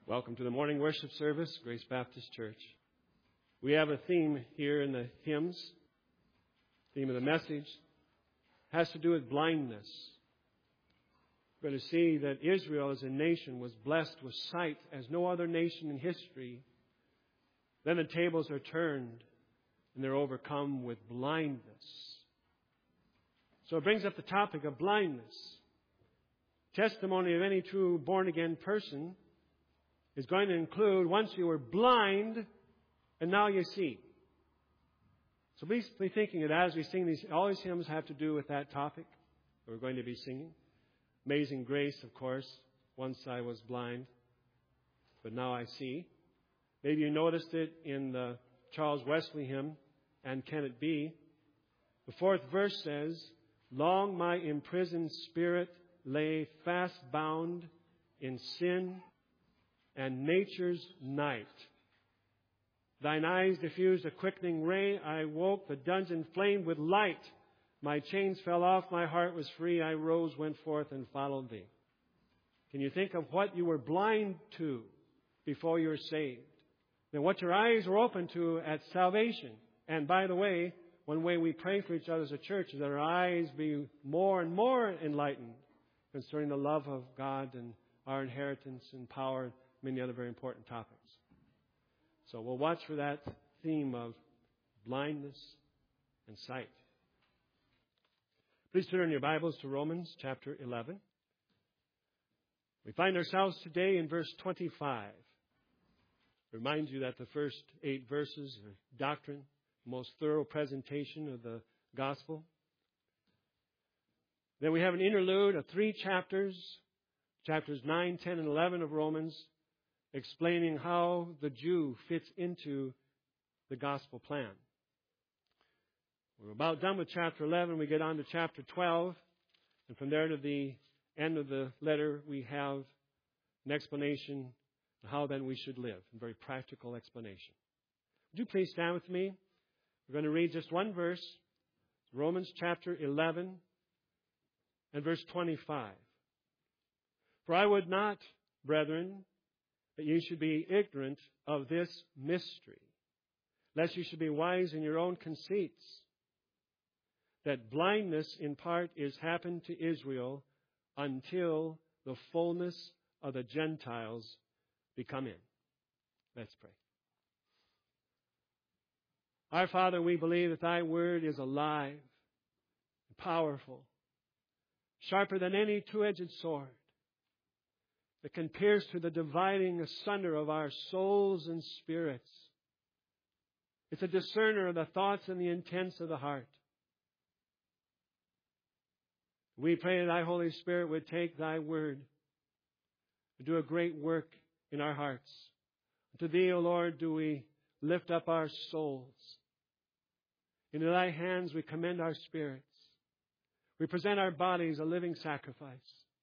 Welcome to the morning worship service, Grace Baptist Church. We have a theme here in the hymns. Theme of the message has to do with blindness. We're going to see that Israel as a nation was blessed with sight as no other nation in history. Then the tables are turned and they're overcome with blindness. So it brings up the topic of blindness. Testimony of any true born-again person is going to include once you were blind and now you see. So please be thinking that as we sing these, all these hymns have to do with that topic that we're going to be singing. Amazing Grace, of course. Once I was blind, but now I see. Maybe you noticed it in the Charles Wesley hymn, And Can It Be? The fourth verse says, Long my imprisoned spirit lay fast bound in sin and nature's night. Thine eyes diffused a quickening ray. I woke, the dungeon flamed with light. My chains fell off, my heart was free. I rose, went forth, and followed thee. Can you think of what you were blind to before you were saved? Then what your eyes were open to at salvation. And by the way, one way we pray for each other as a church is that our eyes be more and more enlightened concerning the love of God and our inheritance and power, many other very important topics. So we'll watch for that theme of blindness and sight. Please turn your Bibles to Romans chapter 11. We find ourselves today in verse 25. Remind you that the first 8 verses are doctrine, most thorough presentation of the gospel. Then we have an interlude of 3 chapters, chapters 9, 10, and 11 of Romans, explaining how the Jew fits into the gospel plan. We're about done with chapter 11. We get on to chapter 12. And from there to the end of the letter, we have an explanation of how then we should live. A very practical explanation. Would you please stand with me? We're going to read just one verse. Romans chapter 11 and verse 25. For I would not, brethren, that you should be ignorant of this mystery, lest you should be wise in your own conceits, that blindness in part is happened to Israel until the fullness of the Gentiles be come in. Let's pray. Our Father, we believe that Thy Word is alive, and powerful, sharper than any two-edged sword, that can pierce to the dividing asunder of our souls and spirits. It's a discerner of the thoughts and the intents of the heart. We pray that Thy Holy Spirit would take Thy Word and do a great work in our hearts. To Thee, O Lord, do we lift up our souls. Into Thy hands we commend our spirits. We present our bodies a living sacrifice.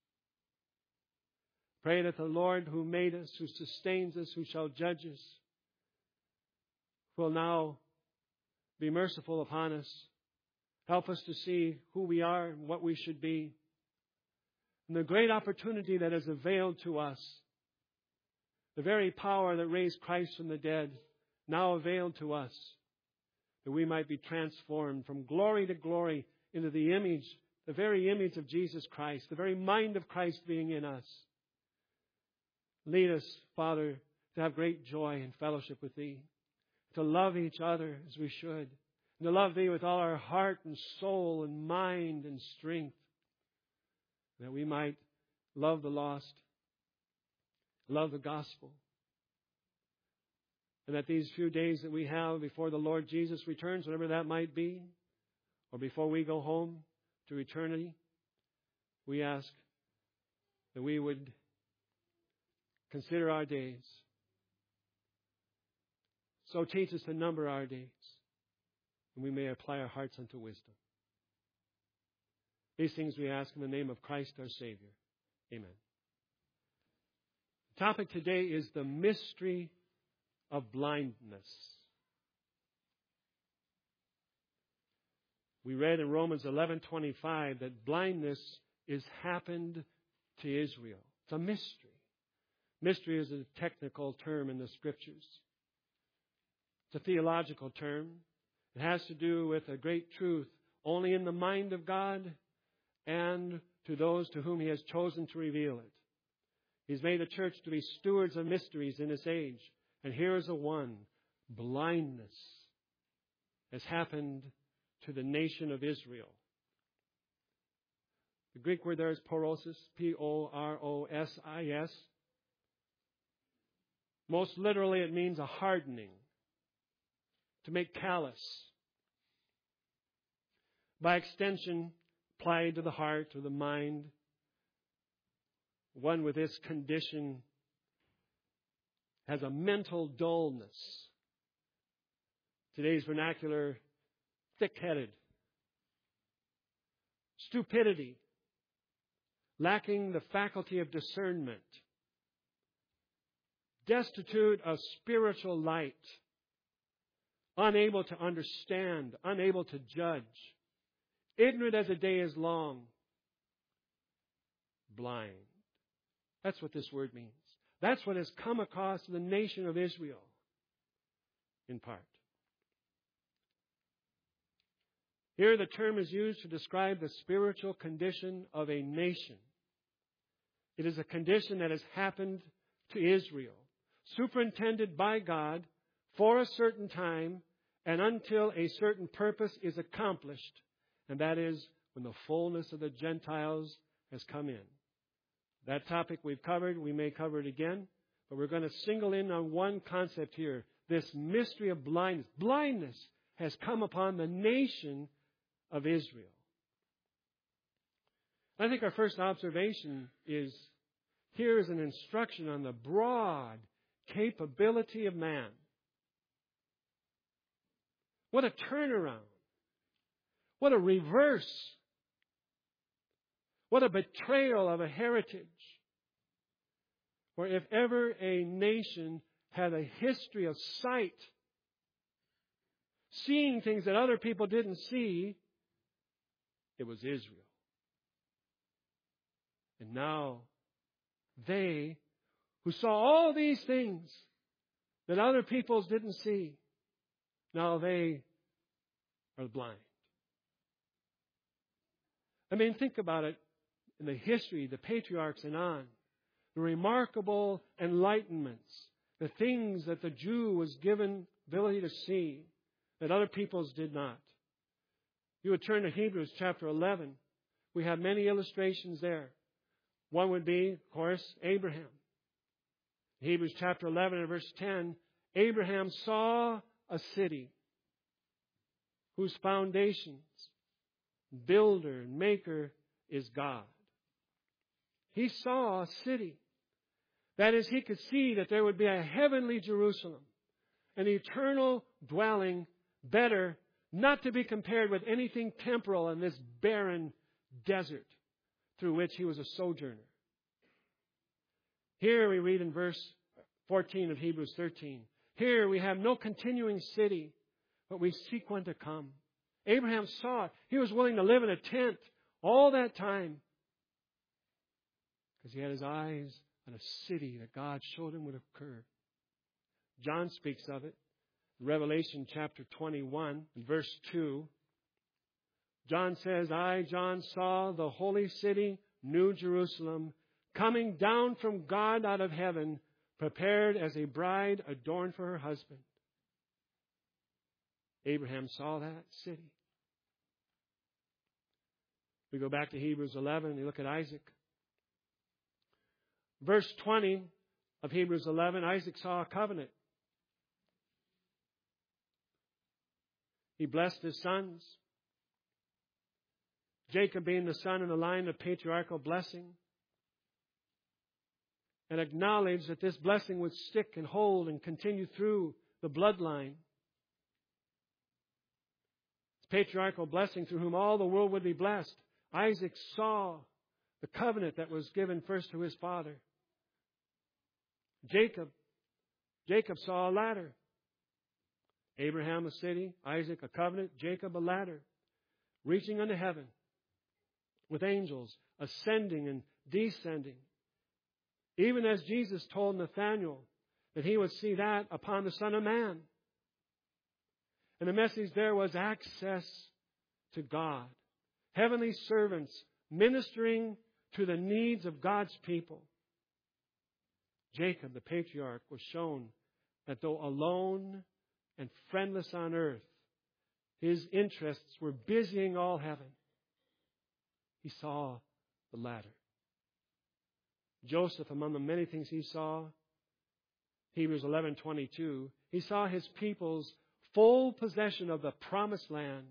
Pray that the Lord who made us, who sustains us, who shall judge us, will now be merciful upon us. Help us to see who we are and what we should be. And the great opportunity that is availed to us, the very power that raised Christ from the dead, now availed to us, that we might be transformed from glory to glory into the image, the very image of Jesus Christ, the very mind of Christ being in us. Lead us, Father, to have great joy and fellowship with Thee, to love each other as we should, and to love Thee with all our heart and soul and mind and strength, that we might love the lost, love the gospel, and that these few days that we have before the Lord Jesus returns, whatever that might be, or before we go home to eternity, we ask that we would consider our days. So teach us to number our days, and we may apply our hearts unto wisdom. These things we ask in the name of Christ our Savior. Amen. The topic today is the mystery of blindness. We read in Romans 11:25 that blindness is happened to Israel. It's a mystery. Mystery is a technical term in the Scriptures. It's a theological term. It has to do with a great truth only in the mind of God and to those to whom He has chosen to reveal it. He's made the church to be stewards of mysteries in this age. And here is a one. Blindness has happened to the nation of Israel. The Greek word there is porosis, P-O-R-O-S-I-S. Most literally it means a hardening, to make callous. By extension, applied to the heart or the mind, one with this condition has a mental dullness. Today's vernacular, thick-headed. Stupidity. Lacking the faculty of discernment. Destitute of spiritual light. Unable to understand. Unable to judge. Ignorant as the day is long. Blind. That's what this word means. That's what has come across the nation of Israel, in part. Here the term is used to describe the spiritual condition of a nation. It is a condition that has happened to Israel, superintended by God for a certain time and until a certain purpose is accomplished, and that is when the fullness of the Gentiles has come in. That topic we've covered. We may cover it again. But we're going to single in on one concept here. This mystery of blindness. Blindness has come upon the nation of Israel. I think our first observation is, here is an instruction on the broad capability of man. What a turnaround. What a reverse. What a betrayal of a heritage. For if ever a nation had a history of sight, seeing things that other people didn't see, it was Israel. And now, they who saw all these things that other peoples didn't see, now they are blind. I mean, think about it. In the history, the patriarchs and on, the remarkable enlightenments, the things that the Jew was given ability to see that other peoples did not. You would turn to Hebrews chapter 11. We have many illustrations there. One would be, of course, Abraham. Hebrews chapter 11 and verse 10, Abraham saw a city whose foundations, builder and maker is God. He saw a city. That is, he could see that there would be a heavenly Jerusalem, an eternal dwelling, better, not to be compared with anything temporal in this barren desert through which he was a sojourner. Here we read in verse 14 of Hebrews 13, here we have no continuing city, but we seek one to come. Abraham saw it. He was willing to live in a tent all that time, because he had his eyes on a city that God showed him would occur. John speaks of it. Revelation chapter 21, verse 2. John says, I, John, saw the holy city, New Jerusalem, coming down from God out of heaven, prepared as a bride adorned for her husband. Abraham saw that city. We go back to Hebrews 11 and you look at Isaac. Verse 20 of Hebrews 11, Isaac saw a covenant. He blessed his sons. Jacob being the son in the line of patriarchal blessing. And acknowledged that this blessing would stick and hold and continue through the bloodline. It's patriarchal blessing through whom all the world would be blessed. Isaac saw the covenant that was given first to his father. Jacob saw a ladder. Abraham a city, Isaac a covenant, Jacob a ladder, reaching unto heaven with angels ascending and descending. Even as Jesus told Nathanael that he would see that upon the Son of Man. And the message there was access to God. Heavenly servants ministering to the needs of God's people. Jacob, the patriarch, was shown that though alone and friendless on earth, his interests were busying all heaven. He saw the ladder. Joseph, among the many things he saw, Hebrews 11:22, he saw his people's full possession of the promised land.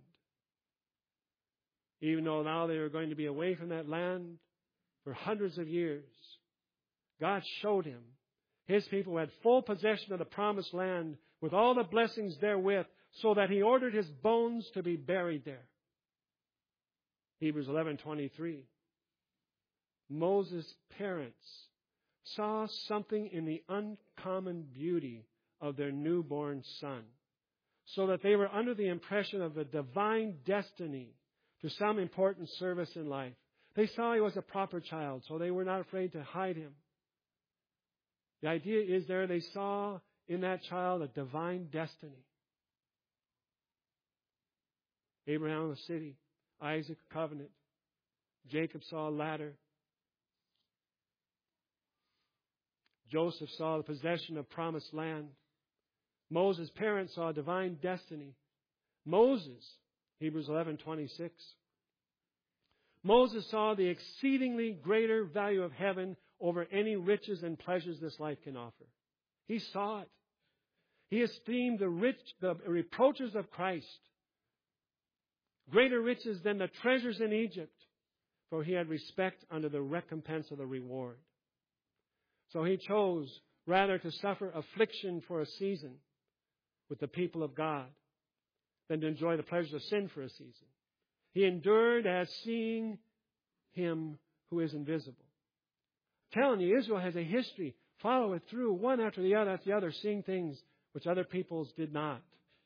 Even though now they were going to be away from that land for hundreds of years, God showed him his people had full possession of the promised land with all the blessings therewith, so that he ordered his bones to be buried there. Hebrews 11:23. Moses' parents saw something in the uncommon beauty of their newborn son, so that they were under the impression of a divine destiny to some important service in life. They saw he was a proper child, so they were not afraid to hide him. The idea is there they saw in that child a divine destiny. Abraham a city, Isaac a covenant, Jacob saw a ladder. Joseph saw the possession of promised land. Moses' parents saw a divine destiny. Moses, Hebrews 11:26. Moses saw the exceedingly greater value of heaven over any riches and pleasures this life can offer. He saw it. He esteemed the reproaches of Christ greater riches than the treasures in Egypt, for he had respect unto the recompense of the reward. So he chose rather to suffer affliction for a season with the people of God than to enjoy the pleasures of sin for a season. He endured as seeing him who is invisible. I'm telling you, Israel has a history. Follow it through, one after the other, seeing things which other peoples did not.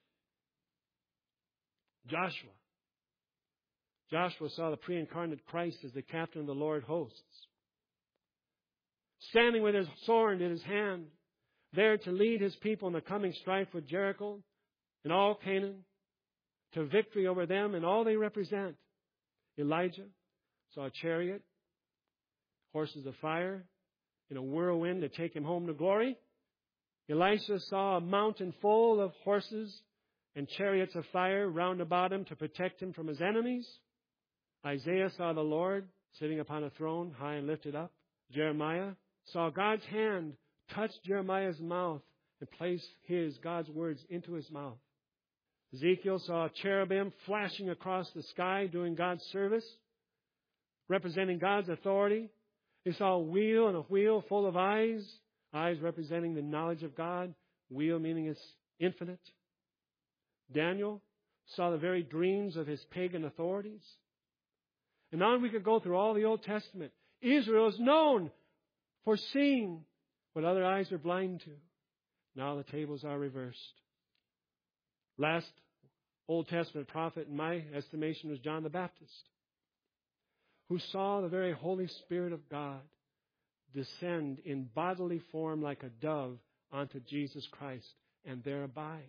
Joshua saw the pre-incarnate Christ as the captain of the Lord hosts, standing with his sword in his hand, there to lead his people in the coming strife with Jericho and all Canaan, to victory over them and all they represent. Elijah saw a chariot, horses of fire, in a whirlwind to take him home to glory. Elisha saw a mountain full of horses and chariots of fire round about him to protect him from his enemies. Isaiah saw the Lord sitting upon a throne, high and lifted up. Jeremiah saw God's hand touch Jeremiah's mouth and place God's words into his mouth. Ezekiel saw a cherubim flashing across the sky doing God's service, representing God's authority. He saw a wheel full of eyes representing the knowledge of God, wheel meaning it's infinite. Daniel saw the very dreams of his pagan authorities. And on we could go through all the Old Testament. Israel is known for seeing what other eyes are blind to. Now the tables are reversed. Last Old Testament prophet, in my estimation, was John the Baptist, who saw the very Holy Spirit of God descend in bodily form like a dove onto Jesus Christ and there abide.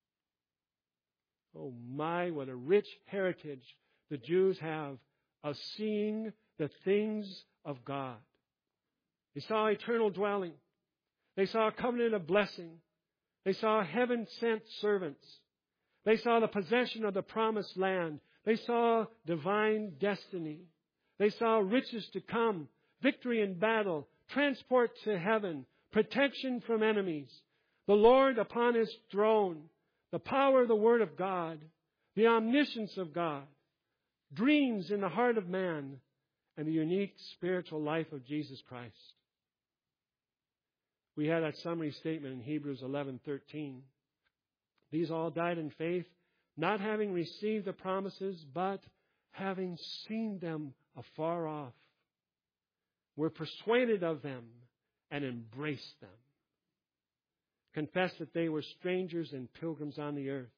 Oh my, what a rich heritage the Jews have of seeing the things of God. They saw eternal dwelling. They saw a covenant of blessing. They saw heaven-sent servants. They saw the possession of the promised land. They saw divine destiny. They saw riches to come, victory in battle, transport to heaven, protection from enemies, the Lord upon His throne, the power of the Word of God, the omniscience of God, dreams in the heart of man, and the unique spiritual life of Jesus Christ. We had that summary statement in Hebrews 11:13. These all died in faith, not having received the promises, but having seen them afar off, were persuaded of them and embraced them. Confessed that they were strangers and pilgrims on the earth.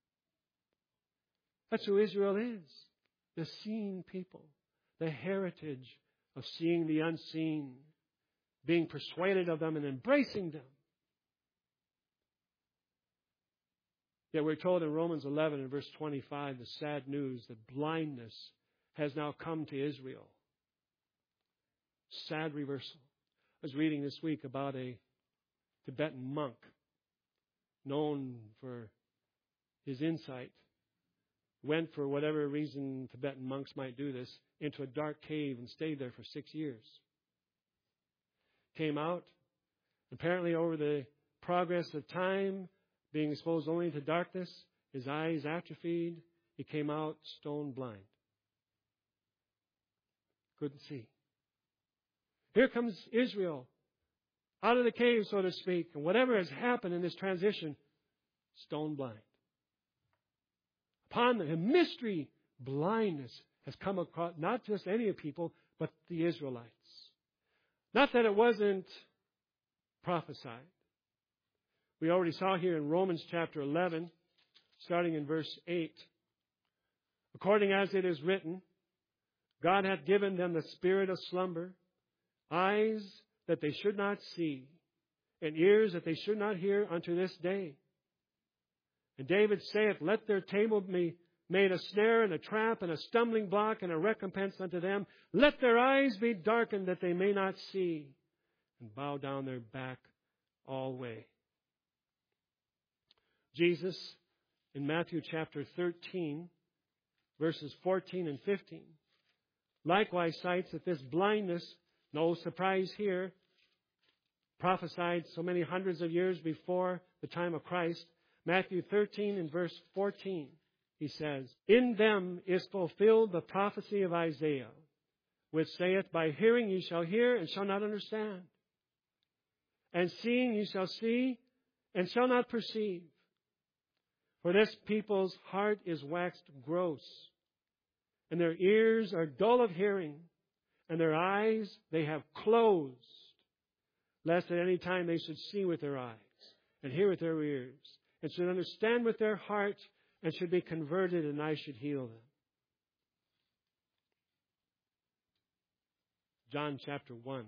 That's who Israel is. The seeing people. The heritage of seeing the unseen. being persuaded of them and embracing them. Yet we're told in Romans 11 and verse 25 the sad news that blindness has now come to Israel. Sad reversal. I was reading this week about a Tibetan monk known for his insight. Went, for whatever reason Tibetan monks might do this, into a dark cave and stayed there for 6 years. Came out, apparently over the progress of time, being exposed only to darkness, his eyes atrophied. He came out stone blind. Couldn't see. Here comes Israel, out of the cave, so to speak, and whatever has happened in this transition, stone blind. Upon the mystery, blindness has come across not just any people, but the Israelites. Not that it wasn't prophesied. We already saw here in Romans chapter 11, starting in verse 8. According as it is written, God hath given them the spirit of slumber, eyes that they should not see, and ears that they should not hear unto this day. And David saith, let their table be made a snare and a trap and a stumbling block and a recompense unto them. Let their eyes be darkened that they may not see, and bow down their back alway. Jesus, in Matthew chapter 13, verses 14 and 15, likewise cites that this blindness, no surprise here, prophesied so many hundreds of years before the time of Christ. Matthew 13 and verse 14, he says, in them is fulfilled the prophecy of Isaiah, which saith, by hearing ye shall hear and shall not understand, and seeing ye shall see and shall not perceive. For this people's heart is waxed gross, and their ears are dull of hearing, and their eyes they have closed, lest at any time they should see with their eyes, and hear with their ears, and should understand with their heart, and should be converted, and I should heal them. John chapter 1.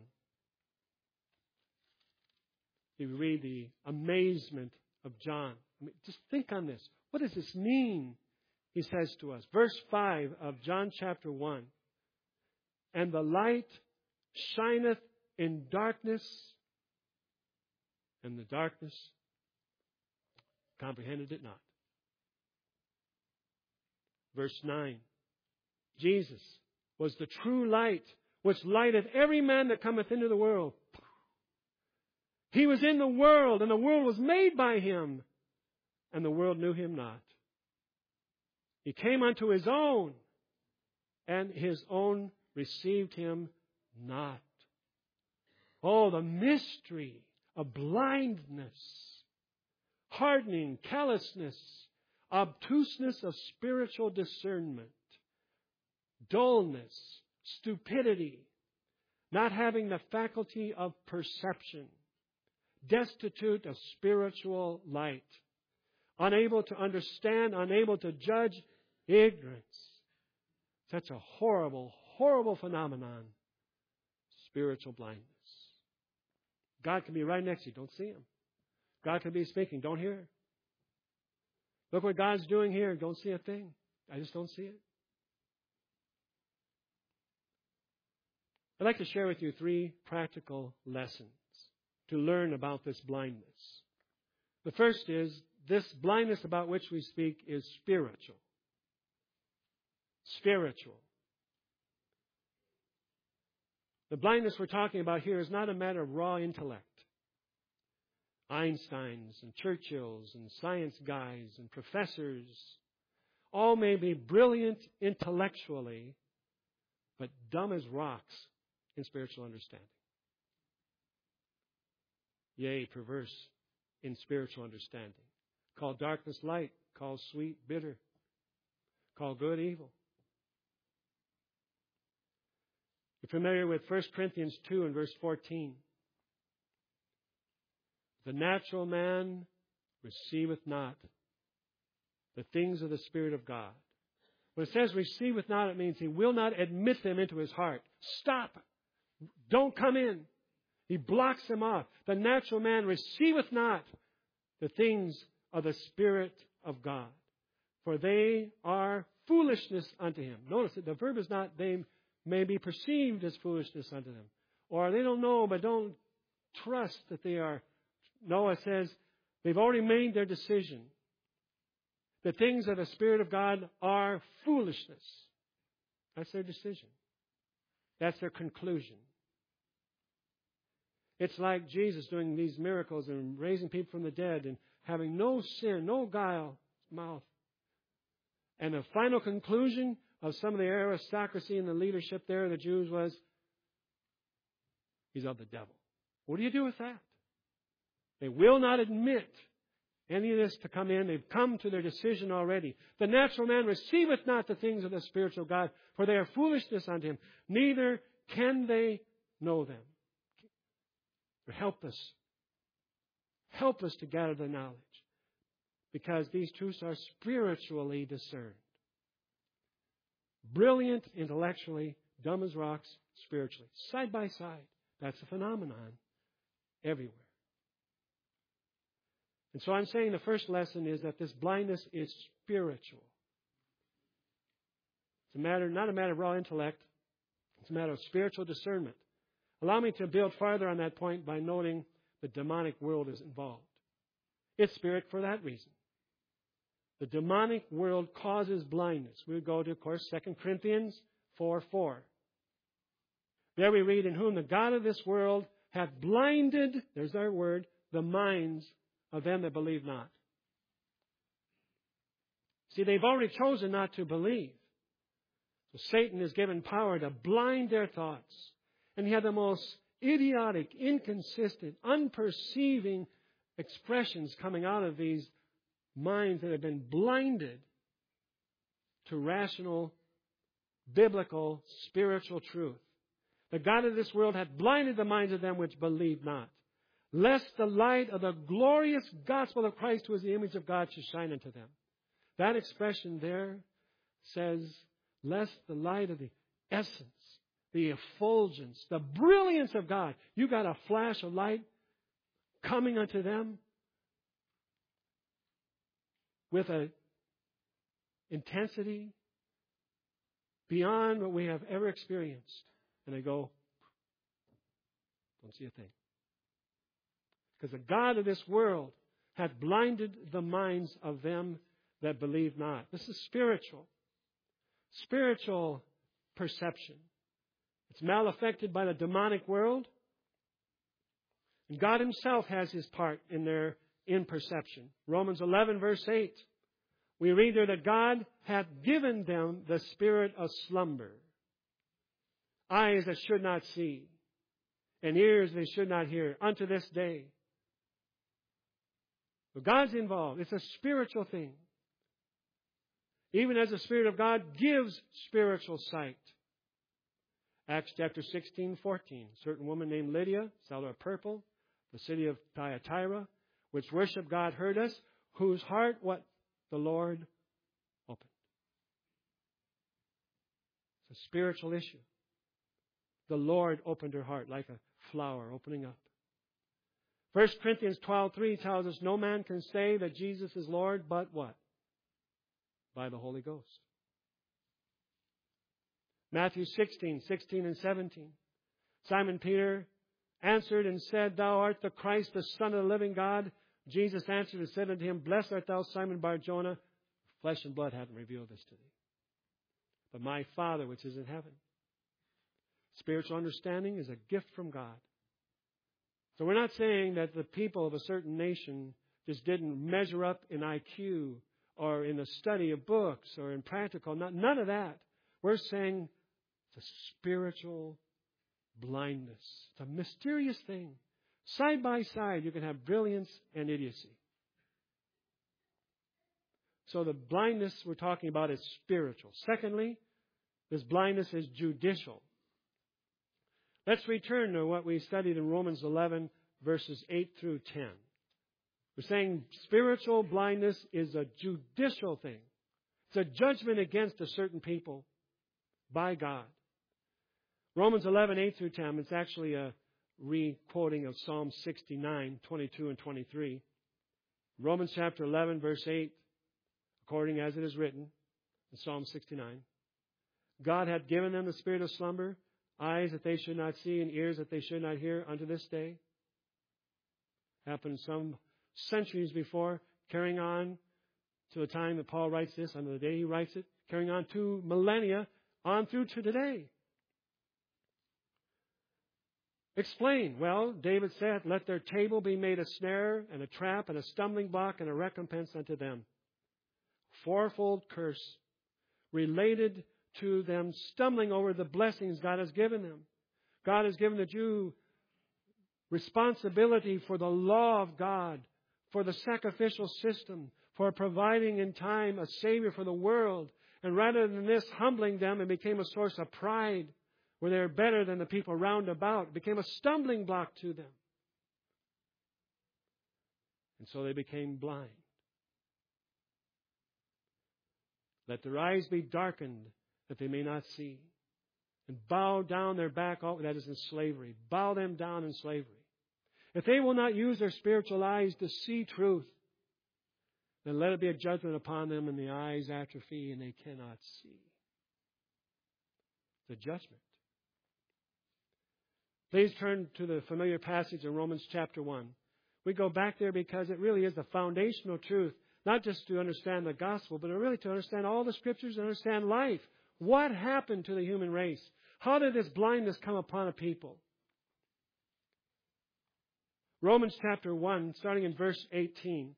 You read the amazement of John. I mean, just think on this. What does this mean? He says to us. Verse 5 of John chapter 1. And the light shineth in darkness, and the darkness comprehended it not. Verse 9. Jesus was the true light, which lighteth every man that cometh into the world. He was in the world, and the world was made by him, and the world knew him not. He came unto his own, and his own received him not. Oh, the mystery of blindness, hardening, callousness, obtuseness of spiritual discernment, dullness, stupidity, not having the faculty of perception, destitute of spiritual light, unable to understand, unable to judge, ignorance. Such a horrible, horrible phenomenon, spiritual blindness. God can be right next to you, don't see Him. God can be speaking, don't hear. Look what God's doing here, don't see a thing. I just don't see it. I'd like to share with you 3 practical lessons to learn about this blindness. The first is, this blindness about which we speak is spiritual. Spiritual. The blindness we're talking about here is not a matter of raw intellect. Einsteins and Churchills and science guys and professors all may be brilliant intellectually, but dumb as rocks in spiritual understanding. Yea, perverse in spiritual understanding. Call darkness light, call sweet bitter, call good evil. You're familiar with 1 Corinthians 2 and verse 14. The natural man receiveth not the things of the Spirit of God. When it says receiveth not, it means he will not admit them into his heart. Stop. Don't come in. He blocks them off. The natural man receiveth not the things of the Spirit of God, for they are foolishness unto him. Notice that the verb is not they may be perceived as foolishness unto them. Or they don't know but don't trust that they are. No, it says they've already made their decision. The things of the Spirit of God are foolishness. That's their decision. That's their conclusion. It's like Jesus doing these miracles and raising people from the dead and having no sin, no guile mouth. And the final conclusion of some of the aristocracy and the leadership there, the Jews, was, he's of the devil. What do you do with that? They will not admit any of this to come in. They've come to their decision already. The natural man receiveth not the things of the spiritual God, for they are foolishness unto him. Neither can they know them. They're helpless. Helpless to gather the knowledge. Because these truths are spiritually discerned. Brilliant intellectually, dumb as rocks spiritually. Side by side. That's a phenomenon everywhere. And so I'm saying the first lesson is that this blindness is spiritual. It's not a matter of raw intellect. It's a matter of spiritual discernment. Allow me to build farther on that point by noting the demonic world is involved. It's spirit for that reason. The demonic world causes blindness. We go to, of course, 2 Corinthians 4:4. There we read, in whom the God of this world hath blinded, there's our word, the minds of them that believe not. See, they've already chosen not to believe. So Satan is given power to blind their thoughts. And he had the most idiotic, inconsistent, unperceiving expressions coming out of these minds that have been blinded to rational, biblical, spiritual truth. The God of this world hath blinded the minds of them which believe not, lest the light of the glorious gospel of Christ, who is the image of God, should shine unto them. That expression there says, lest the light of the essence, the effulgence, the brilliance of God. You got a flash of light coming unto them with an intensity beyond what we have ever experienced. And they go, don't see a thing. Because the God of this world hath blinded the minds of them that believe not. This is spiritual. Spiritual perception. It's malaffected by the demonic world. And God Himself has His part in their imperception. Romans 11 verse 8. We read there that God hath given them the spirit of slumber. Eyes that should not see. And ears they should not hear. Unto this day. But God's involved. It's a spiritual thing. Even as the Spirit of God gives spiritual sight. Acts chapter 16:14. Certain woman named Lydia, seller of purple, the city of Thyatira, which worshiped God, heard us, whose heart what? The Lord opened. It's a spiritual issue. The Lord opened her heart like a flower opening up. 1 Corinthians 12:3 tells us no man can say that Jesus is Lord but what? By the Holy Ghost. Matthew 16:16 and 17. Simon Peter answered and said, Thou art the Christ, the Son of the living God. Jesus answered and said unto him, Blessed art thou, Simon Bar-Jonah. Flesh and blood haven't revealed this to thee, but my Father which is in heaven. Spiritual understanding is a gift from God. So we're not saying that the people of a certain nation just didn't measure up in IQ or in the study of books or in practical. None of that. We're saying it's a spiritual blindness. It's a mysterious thing. Side by side, you can have brilliance and idiocy. So the blindness we're talking about is spiritual. Secondly, this blindness is judicial. Let's return to what we studied in Romans 11, verses 8 through 10. We're saying spiritual blindness is a judicial thing. It's a judgment against a certain people by God. Romans 11, 8 through 10, it's actually a re-quoting of Psalm 69, 22 and 23. Romans chapter 11, verse 8, according as it is written in Psalm 69. God hath given them the spirit of slumber, eyes that they should not see, and ears that they should not hear unto this day. Happened some centuries before, carrying on to the time that Paul writes this, unto the day he writes it, carrying on 2 millennia, on through to today. Explain. Well, David said, let their table be made a snare and a trap and a stumbling block and a recompense unto them. Fourfold curse related to them stumbling over the blessings God has given them. God has given the Jew responsibility for the law of God, for the sacrificial system, for providing in time a Savior for the world. And rather than this humbling them, it became a source of pride, where they're better than the people round about. It became a stumbling block to them. And so they became blind. Let their eyes be darkened, that they may not see. And bow down their back, that is in slavery. Bow them down in slavery. If they will not use their spiritual eyes to see truth, then let it be a judgment upon them, and the eyes atrophy, and they cannot see. The judgment. Please turn to the familiar passage in Romans chapter 1. We go back there because it really is the foundational truth, not just to understand the gospel, but really to understand all the scriptures and understand life. What happened to the human race? How did this blindness come upon a people? Romans chapter 1, starting in verse 18.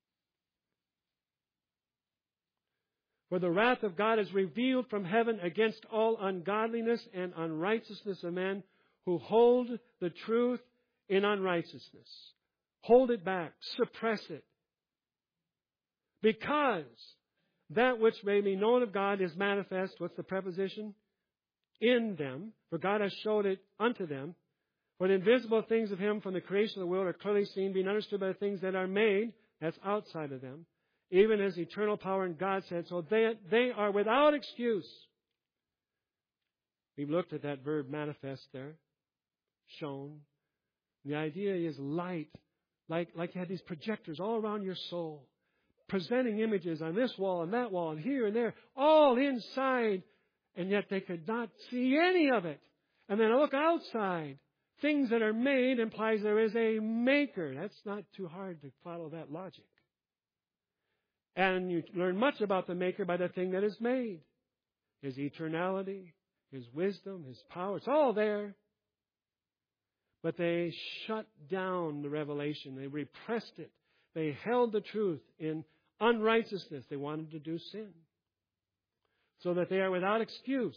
For the wrath of God is revealed from heaven against all ungodliness and unrighteousness of men who hold the truth in unrighteousness. Hold it back. Suppress it. Because that which may be known of God is manifest. What's the preposition? In them. For God has showed it unto them. For the invisible things of Him from the creation of the world are clearly seen, being understood by the things that are made. That's outside of them. Even as eternal power in God said, so they are without excuse. We've looked at that verb manifest there. Shown. The idea is light. Like you had these projectors all around your soul. Presenting images on this wall and that wall and here and there. All inside. And yet they could not see any of it. And then look outside. Things that are made implies there is a maker. That's not too hard to follow that logic. And you learn much about the maker by the thing that is made. His eternality, His wisdom, His power. It's all there. But they shut down the revelation. They repressed it. They held the truth in unrighteousness. They wanted to do sin. So that they are without excuse.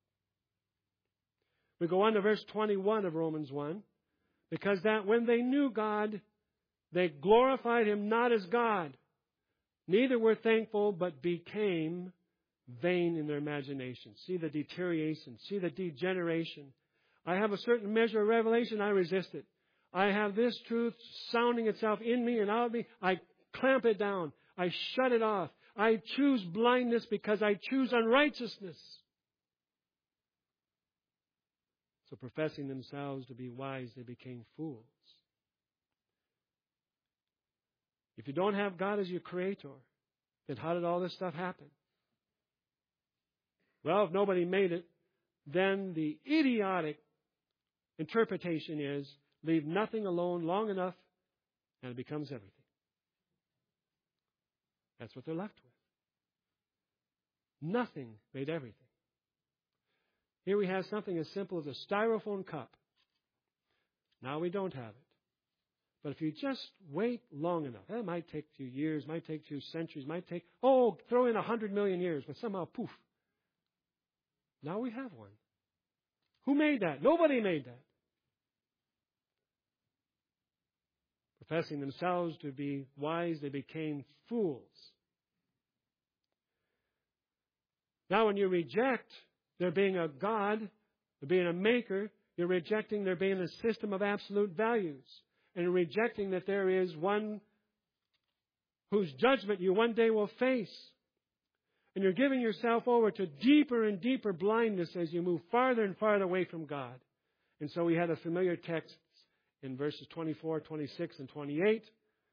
We go on to verse 21 of Romans 1. Because that when they knew God, they glorified Him not as God. Neither were thankful, but became vain in their imagination. See the deterioration. See the degeneration. I have a certain measure of revelation. I resist it. I have this truth sounding itself in me and out of me. I clamp it down. I shut it off. I choose blindness because I choose unrighteousness. So professing themselves to be wise, they became fools. If you don't have God as your creator, then how did all this stuff happen? Well, if nobody made it, then the idiotic interpretation is leave nothing alone long enough and it becomes everything. That's what they're left with. Nothing made everything. Here we have something as simple as a styrofoam cup. Now we don't have it. But if you just wait long enough, that might take a few years, might take a few centuries, might take, throw in 100 million years, but somehow, poof. Now we have one. Who made that? Nobody made that. Professing themselves to be wise, they became fools. Now when you reject there being a God, there being a maker, you're rejecting there being a system of absolute values. And you're rejecting that there is one whose judgment you one day will face. And you're giving yourself over to deeper and deeper blindness as you move farther and farther away from God. And so we had a familiar text, in verses 24, 26, and 28.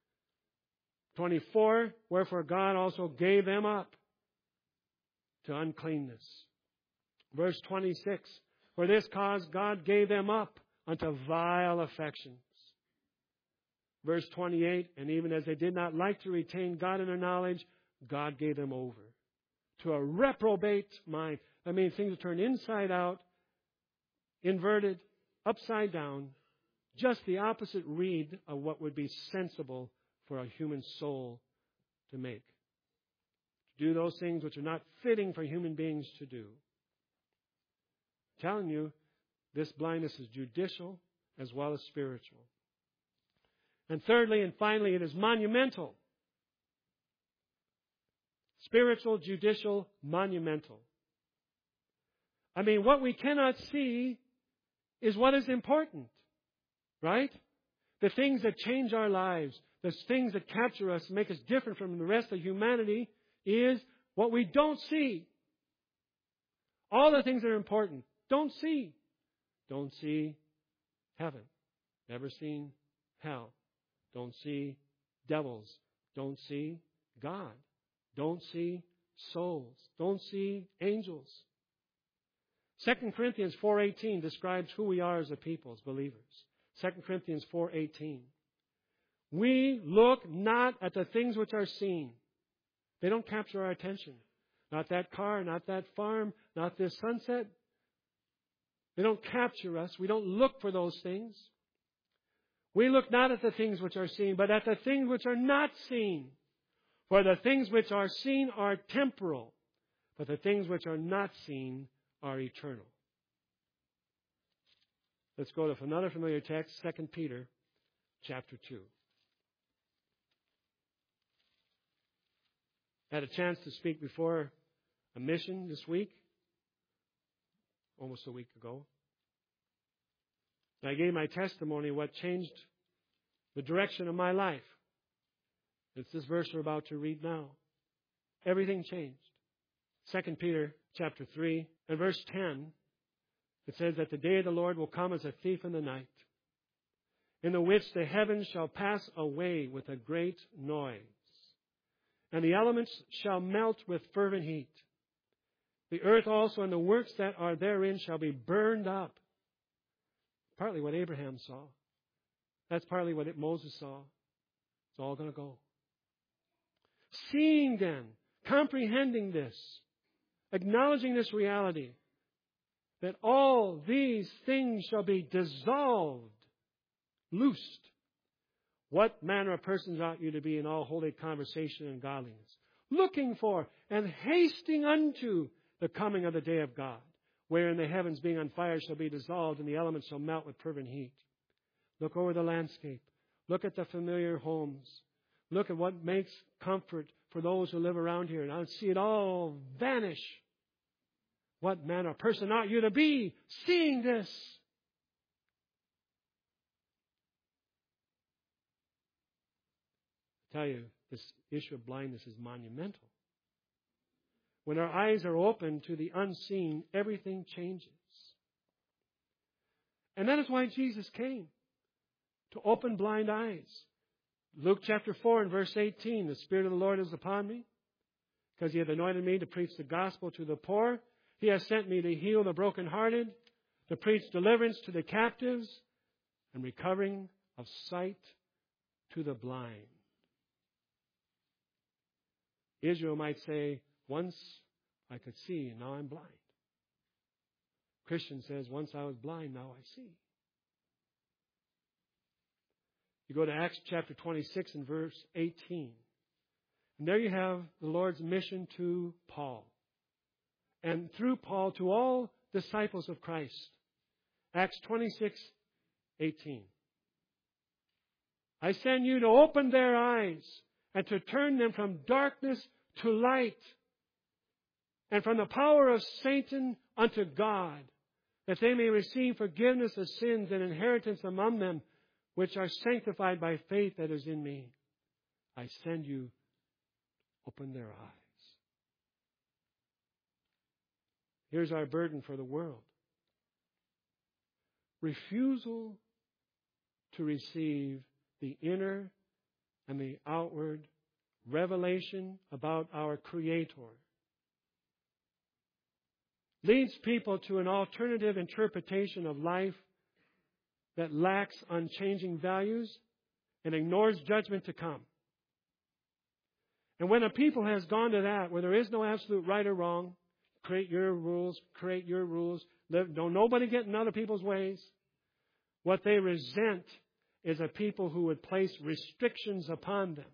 24, wherefore God also gave them up to uncleanness. Verse 26, for this cause God gave them up unto vile affections. Verse 28, and even as they did not like to retain God in their knowledge, God gave them over to a reprobate mind. That means things are turned inside out, inverted, upside down, just the opposite read of what would be sensible for a human soul to make. To do those things which are not fitting for human beings to do. I'm telling you, this blindness is judicial as well as spiritual. And thirdly and finally, it is monumental. Spiritual, judicial, monumental. I mean, what we cannot see is what is important, right? The things that change our lives, the things that capture us, make us different from the rest of humanity, is what we don't see. All the things that are important, don't see. Don't see heaven. Never seen hell. Don't see devils. Don't see God. Don't see souls. Don't see angels. 2 Corinthians 4:18 describes who we are as a people, as believers. 2 Corinthians 4:18. We look not at the things which are seen. They don't capture our attention. Not that car, not that farm, not this sunset. They don't capture us. We don't look for those things. We look not at the things which are seen, but at the things which are not seen. For the things which are seen are temporal, but the things which are not seen are eternal. Let's go to another familiar text, 2 Peter chapter 2. I had a chance to speak before a mission this week, almost a week ago. And I gave my testimony of what changed the direction of my life. It's this verse we're about to read now. Everything changed. 2 Peter chapter 3 and verse 10, it says that the day of the Lord will come as a thief in the night, in the which the heavens shall pass away with a great noise, and the elements shall melt with fervent heat. The earth also and the works that are therein shall be burned up. Partly what Abraham saw. That's partly what Moses saw. It's all going to go. Seeing then, comprehending this, acknowledging this reality, that all these things shall be dissolved, loosed. What manner of persons ought you to be in all holy conversation and godliness, looking for and hasting unto the coming of the day of God, wherein the heavens being on fire shall be dissolved, and the elements shall melt with fervent heat. Look over the landscape. Look at the familiar homes. Look at what makes comfort for those who live around here, and I'll see it all vanish. What manner of person ought you to be seeing this? I tell you, this issue of blindness is monumental. When our eyes are open to the unseen, everything changes. And that is why Jesus came, to open blind eyes. Luke chapter 4 and verse 18, the Spirit of the Lord is upon me, because He hath anointed me to preach the gospel to the poor. He has sent me to heal the brokenhearted, to preach deliverance to the captives, and recovering of sight to the blind. Israel might say, once I could see, and now I'm blind. Christian says, once I was blind, now I see. You go to Acts chapter 26 and verse 18. And there you have the Lord's mission to Paul. And through Paul to all disciples of Christ. Acts 26:18. I send you to open their eyes and to turn them from darkness to light, and from the power of Satan unto God, that they may receive forgiveness of sins and inheritance among them, which are sanctified by faith that is in me. I send you, open their eyes. Here's our burden for the world. Refusal to receive the inner and the outward revelation about our Creator. Leads people to an alternative interpretation of life that lacks unchanging values and ignores judgment to come. And when a people has gone to that, where there is no absolute right or wrong, create your rules, don't nobody get in other people's ways. What they resent is a people who would place restrictions upon them.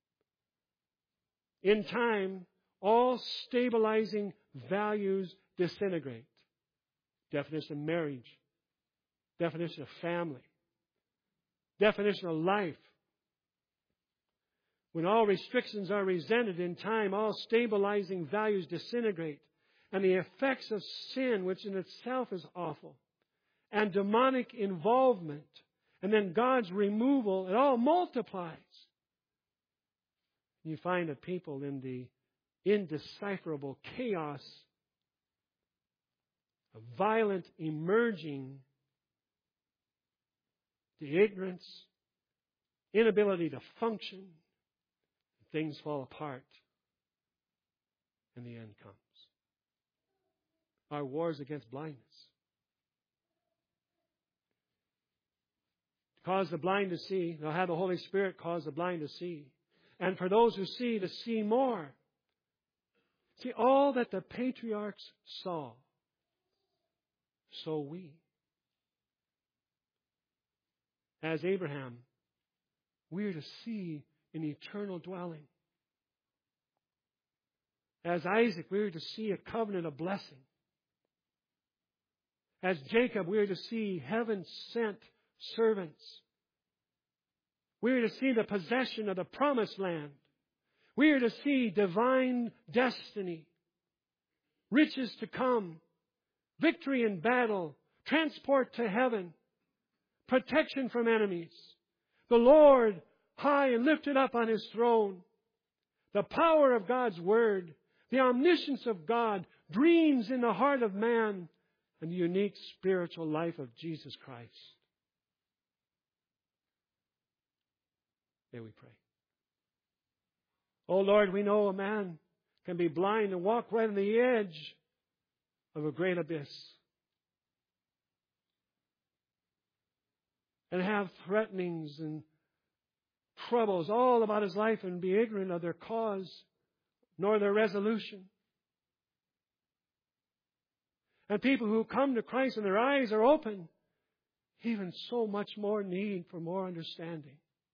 In time, all stabilizing values disintegrate. Definition of marriage, definition of family, definition of life. When all restrictions are resented in time, all stabilizing values disintegrate. And the effects of sin, which in itself is awful, and demonic involvement, and then God's removal, it all multiplies. You find that people in the indecipherable chaos of violent emerging, the ignorance, inability to function, things fall apart, and the end comes. Our war is against blindness. To cause the blind to see, they'll have the Holy Spirit cause the blind to see. And for those who see, to see more. See, all that the patriarchs saw, so we. As Abraham, we are to see an eternal dwelling. As Isaac, we are to see a covenant of blessing. As Jacob, we are to see heaven-sent servants. We are to see the possession of the promised land. We are to see divine destiny, riches to come, victory in battle, transport to heaven, protection from enemies, the Lord high and lifted up on His throne, the power of God's Word, the omniscience of God, dreams in the heart of man, and the unique spiritual life of Jesus Christ. May we pray. Oh Lord, we know a man can be blind and walk right on the edge of a great abyss and have threatenings and troubles all about his life and be ignorant of their cause nor their resolution. And people who come to Christ and their eyes are open, even so much more need for more understanding.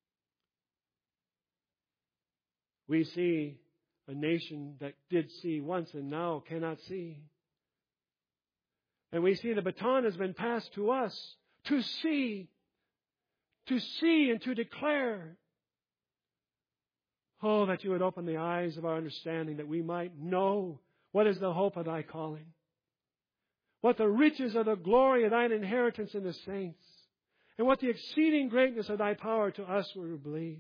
We see a nation that did see once and now cannot see. And we see the baton has been passed to us to see and to declare. Oh, that you would open the eyes of our understanding that we might know what is the hope of Thy calling, what the riches of the glory of Thine inheritance in the saints, and what the exceeding greatness of Thy power to us who believe.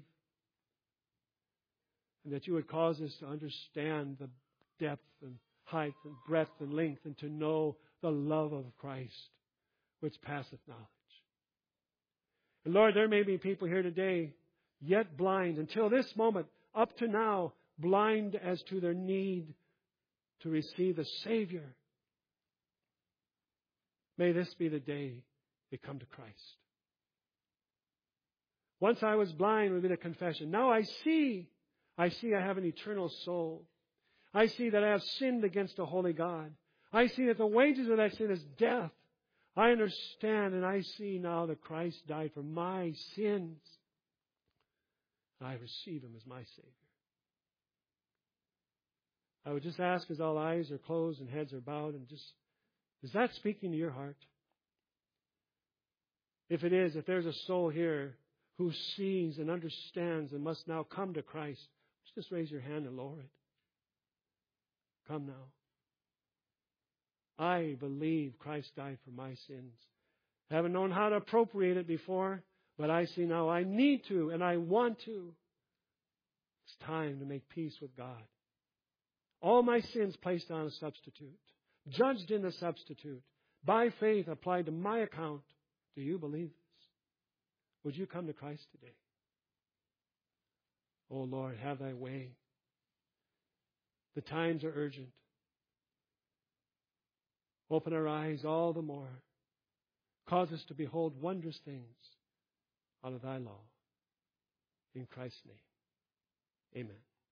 And that you would cause us to understand the depth and height and breadth and length, and to know the love of Christ, which passeth knowledge. And Lord, there may be people here today yet blind, until this moment, up to now, blind as to their need to receive the Savior. May this be the day they come to Christ. Once I was blind would be the confession. Now I see. I have an eternal soul. I see that I have sinned against a holy God. I see that the wages of that sin is death. I understand and I see now that Christ died for my sins. I receive Him as my Savior. I would just ask, as all eyes are closed and heads are bowed, and just, is that speaking to your heart? If it is, if there's a soul here who sees and understands and must now come to Christ, just raise your hand and lower it. Come now. I believe Christ died for my sins. I haven't known how to appropriate it before, but I see now I need to and I want to. It's time to make peace with God. All my sins placed on a substitute, judged in the substitute, by faith applied to my account. Do you believe this? Would you come to Christ today? Oh Lord, have thy way. The times are urgent. Open our eyes all the more. Cause us to behold wondrous things out of thy law. In Christ's name, amen.